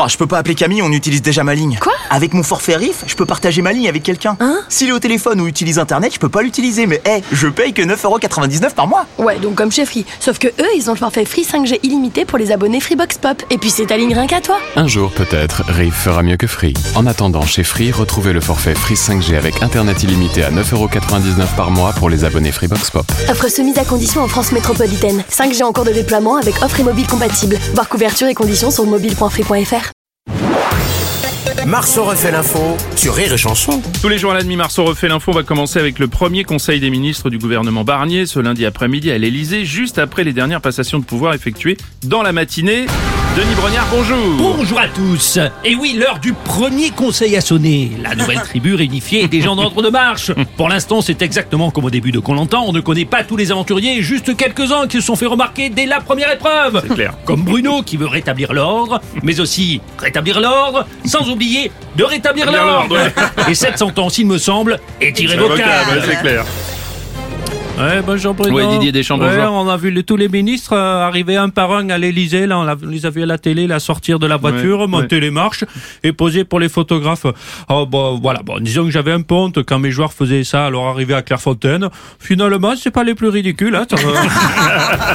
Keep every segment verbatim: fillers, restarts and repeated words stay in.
Oh, je peux pas appeler Camille, on utilise déjà ma ligne. Quoi ? Avec mon forfait Riff, je peux partager ma ligne avec quelqu'un. Hein ? S'il est au téléphone ou utilise internet, je peux pas l'utiliser. Mais hé, hey, je paye que neuf euros quatre-vingt-dix-neuf par mois. Ouais, donc comme chez Free. Sauf que eux, ils ont le forfait Free cinq G illimité pour les abonnés Freebox Pop. Et puis c'est ta ligne rien qu'à toi. Un jour peut-être, Riff fera mieux que Free. En attendant, chez Free, retrouvez le forfait Free cinq G avec internet illimité à neuf euros quatre-vingt-dix-neuf par mois pour les abonnés Freebox Pop. Offre soumise à condition en France métropolitaine. cinq G en cours de déploiement avec offre et mobile compatible. Voir couverture et conditions sur mobile point free point f r. Marceau refait l'info sur Rire et Chanson. Tous les jours à la demi, Marceau refait l'info. On va commencer avec le premier conseil des ministres du gouvernement Barnier ce lundi après-midi à l'Elysée, juste après les dernières passations de pouvoir effectuées dans la matinée. Denis Brognard, bonjour. Bonjour à tous. Et oui, l'heure du premier conseil a sonné. La nouvelle tribu réunifiée est déjà en ordre de marche. Pour l'instant, c'est exactement comme au début de Koh-Lanta. On ne connaît pas tous les aventuriers, juste quelques-uns qui se sont fait remarquer dès la première épreuve. C'est clair. Comme Bruno qui veut rétablir l'ordre, mais aussi rétablir l'ordre, sans oublier de rétablir Rétablir l'ordre. l'ordre, ouais. Et cette sentence, il me semble, est irrévocable. Ouais, c'est clair. Ouais, bonjour Bruno. Ouais, Didier Deschamps, bonjour. Ouais, on a vu les, tous les ministres euh, arriver un par un à l'Elysée. Là, on, a, on les a vus à la télé, là, sortir de la voiture, Ouais, monter ouais. les marches et poser pour les photographes. Oh, bon, voilà. Bon, disons que j'avais un peu honte quand mes joueurs faisaient ça à leur arrivée à Clairefontaine. Finalement, c'est pas les plus ridicules. Hein, ça va.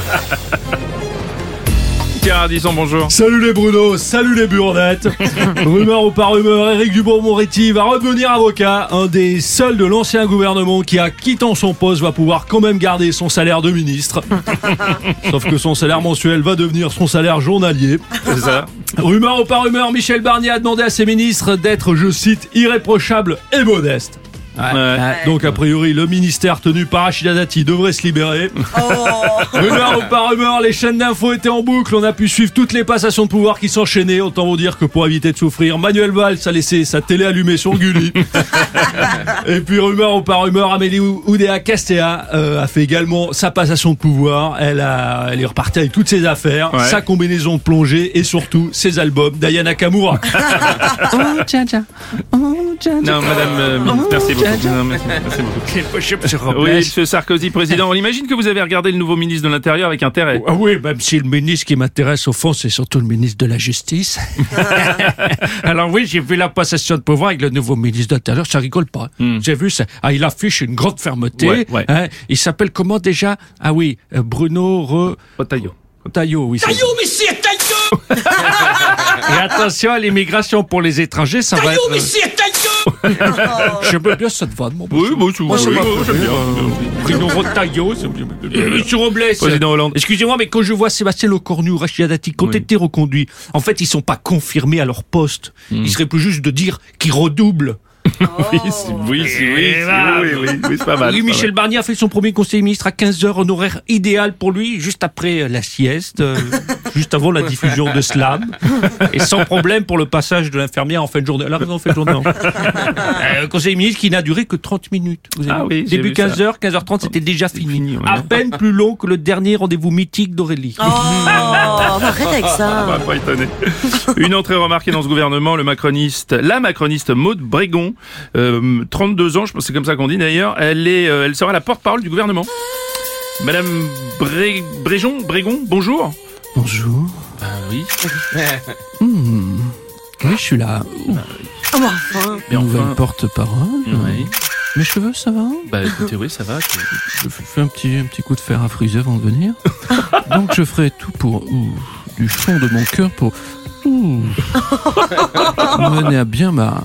Pierre Ardisson, bonjour. Salut les Bruno, salut les burnettes. Rumeur ou pas rumeur, Éric Dupond-Moretti va redevenir avocat. Un des seuls de l'ancien gouvernement qui, a quittant son poste, va pouvoir quand même garder son salaire de ministre. Sauf que son salaire mensuel va devenir son salaire journalier. C'est ça. Rumeur ou pas rumeur, Michel Barnier a demandé à ses ministres d'être, je cite, irréprochables et modestes. Ouais. Ouais. Donc a priori le ministère tenu par Rachida Dati devrait se libérer. Rumeur ou pas rumeur, les chaînes d'infos étaient en boucle. On a pu suivre toutes les passations de pouvoir qui s'enchaînaient. Autant vous dire que pour éviter de souffrir, Manuel Valls a laissé sa télé allumée sur Gulli. Et puis rumeur ou pas rumeur, Amélie Oudéa Castéa euh, a fait également sa passation de pouvoir. Elle, a, elle est repartie avec toutes ses affaires, Ouais. sa combinaison de plongée et surtout ses albums d'Aya Nakamura. Oh, tiens, tiens. Oh, tiens, tiens. Non, madame, euh, Oh, merci beaucoup. tiens, tiens. Non, merci, merci beaucoup. Quel poche, monsieur Robles. Oui, monsieur Sarkozy, président. On imagine que vous avez regardé le nouveau ministre de l'Intérieur avec intérêt. Ah oui, même si le ministre qui m'intéresse au fond, c'est surtout le ministre de la Justice. Alors oui, j'ai vu la passation de pouvoir avec le nouveau ministre de l'Intérieur, ça rigole pas. Mm. J'ai vu ça. Ah, il affiche une grande fermeté. Ouais, ouais. Hein, il s'appelle comment déjà ? Ah oui, euh, Bruno Re... Otayo. Taillot, oui. Taillot, mais c'est Taillot. Et attention à l'immigration pour les étrangers, ça va être... mais c'est Taillot. Je veux bien cette vanne, mon Oui, bon, c'est Moi, ça oui, m'a oui, fait j'aime bien. Euh, Bruno Retailleau, c'est bien. Euh, Monsieur Robles. Président Hollande. Excusez-moi, mais quand je vois Sébastien Lecornu, Rachida Dati, qui ont Oui. été reconduits, en fait, ils sont pas confirmés à leur poste. Hmm. Il serait plus juste de dire qu'ils redoublent. Oui, c'est- oui, c'est- oui, Et c'est- voilà. oui, oui, oui, c'est pas mal. Oui, c'est pas Michel mal. Barnier a fait son premier conseiller ministre à quinze heures, un horaire idéal pour lui, juste après euh, la sieste, euh, juste avant la diffusion de Slam, et sans problème pour le passage de l'infirmière en fin de journée. Elle a raison, en fin de journée. non. Euh, Un conseiller ministre qui n'a duré que trente minutes. Vous avez Ah vu oui, j'ai Début vu ça. quinze heures, quinze heures trente, c'était déjà fini. fini, ouais. À peine plus long que le dernier rendez-vous mythique d'Aurélie. Oh, arrête avec On ça. va pas étonner. Une entrée remarquée dans ce gouvernement, le macroniste, la macroniste Maud Brégon, euh, trente-deux ans, je pense que c'est comme ça qu'on dit d'ailleurs, elle est, euh, elle sera la porte-parole du gouvernement. Madame Bré, Bréjon, Brégon, bonjour. Bonjour. Ah oui. Hmm. Oui, je suis là. Oh, mais enfin. Mais Nouvelle enfin- porte-parole. Oui. Mes cheveux, ça va? Bah écoutez, oui, ça va. c'est- Je fais un petit, un petit coup de fer à friser avant de venir. Donc je ferai tout pour, ouh, du fond de mon cœur pour ouh, mener à bien ma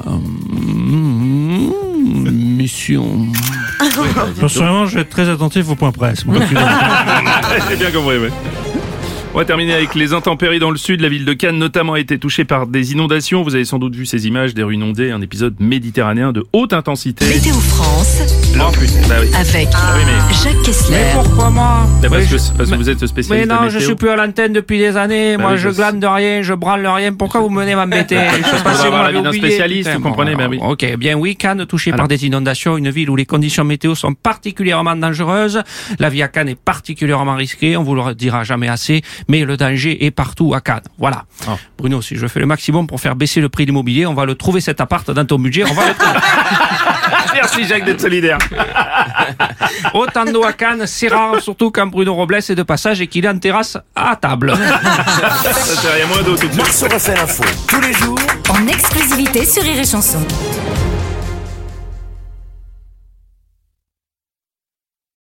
hum, mission. Personnellement, je vais être très attentif au point presse. Moi. J'ai bien compris, oui. On va terminer avec les intempéries dans le sud. La ville de Cannes, notamment, a été touchée par des inondations. Vous avez sans doute vu ces images des rues inondées, un épisode méditerranéen de haute intensité. Météo France Oh, putain, bah oui. avec Ah oui, mais... Jacques Kessler. Pourquoi moi? Bah, parce, que, parce que vous êtes Mais spécialiste de non, météo. je suis plus à l'antenne depuis des années. Bah moi, oui, je je glane de rien, je branle de rien. Pourquoi vous menez m'embêter? Je sais On pas va si vous avoir m'avez l'avis d'un oublié, spécialiste, putain. vous comprenez, bah oui. Ok, bien oui, Cannes touchée Alors. par des inondations, une ville où les conditions météo sont particulièrement dangereuses. La vie à Cannes est particulièrement risquée, on vous le dira jamais assez, mais le danger est partout à Cannes. Voilà. Oh. Bruno, si je fais le maximum pour faire baisser le prix de l'immobilier, on va le trouver cet appart dans ton budget, on va le trouver. Merci Jacques d'être solidaire. Autant d'eau à Cannes, c'est rare, surtout quand Bruno Robles est de passage et qu'il est en terrasse à table. Ça sert à rien moins d'eau tout de suite. Marceau refait l'info tous les jours En exclusivité sur Rire et Chanson.